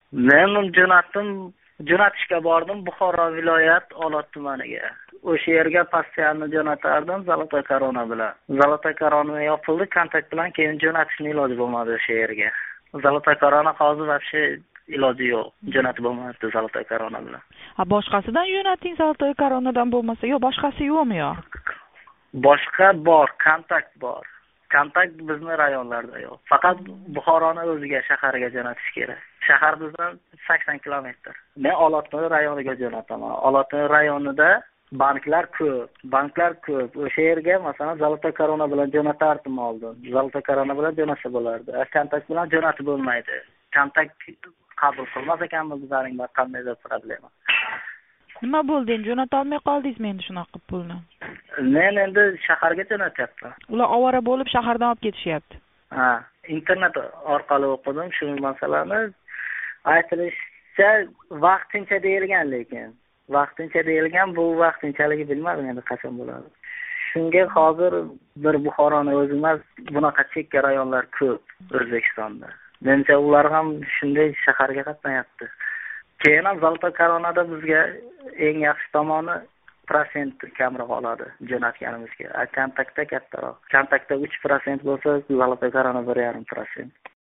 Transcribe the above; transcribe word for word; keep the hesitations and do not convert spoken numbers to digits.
Men jo'natdim, jo'natishga bordim Buxoro viloyat Olot tumaniga. O'sha yerga postoyanni jo'natardim Zolotoy Korona bilan. Zolotoy Korona yopildi, kontakt bilan keyin jo'natishning iloji bo'lmadi o'sha yerga. Zolotoy Korona hozir вообще iloji yo'q. Jo'natib bo'lmayapti Zolotoy Korona bilan. Ha, boshqasidan jo'nating Zolotoy Koronadan bo'lmasa, yo'q, boshqasi yo'qmi yo? Boshqa bor, kontakt bor. Kontakt bizni rayonlarda yo'q. Faqat Buxoroni o'ziga, shahariga jo'natish kerak. Shahar bizdan sakson kilometr. Men Olotni rayoniga jo'nataman. Olotni rayonida banklar ko'p, banklar ko'p. O'sha yerga masalan Zolotoy Korona bilan jo'natardim oldin. Zolotoy Korona bilan jo'natsa bo'lardi. Kontakt bilan jo'natib bo'lmaydi. Kontakt qabul qilmas ekanmiz bizning bir qandaydir problema. Nima bo'ldi? Endi jo'nata olmay qoldingizmi endi shunaqa qilib pulni? Men endi shaharga jo'natyapman. Ular ovora bo'lib shahardan olib ketishyapti. Ha, internet orqali o'qidim shu masalani. Aytilishicha vaqtincha deyilgan, lekin vaqtincha deyilgan, bu vaqtinchaligi bilmadim endi qachon bo'ladi. Shunga hozir bir Buxoroni o'zi emas, bunaqa chekka rayonlar ko'p O'zbekistonda. Menimcha ular ham shunday shaharga qatnayapti. Keyin ham Zolotoy Koronada bizga eng yaxshi tomoni prosent kamroq oladi jo'natganimizga. Kontaktda kattaroq. Kontaktda uch prosent bo'lsa, Zolotoy Korona bir yarim prosent.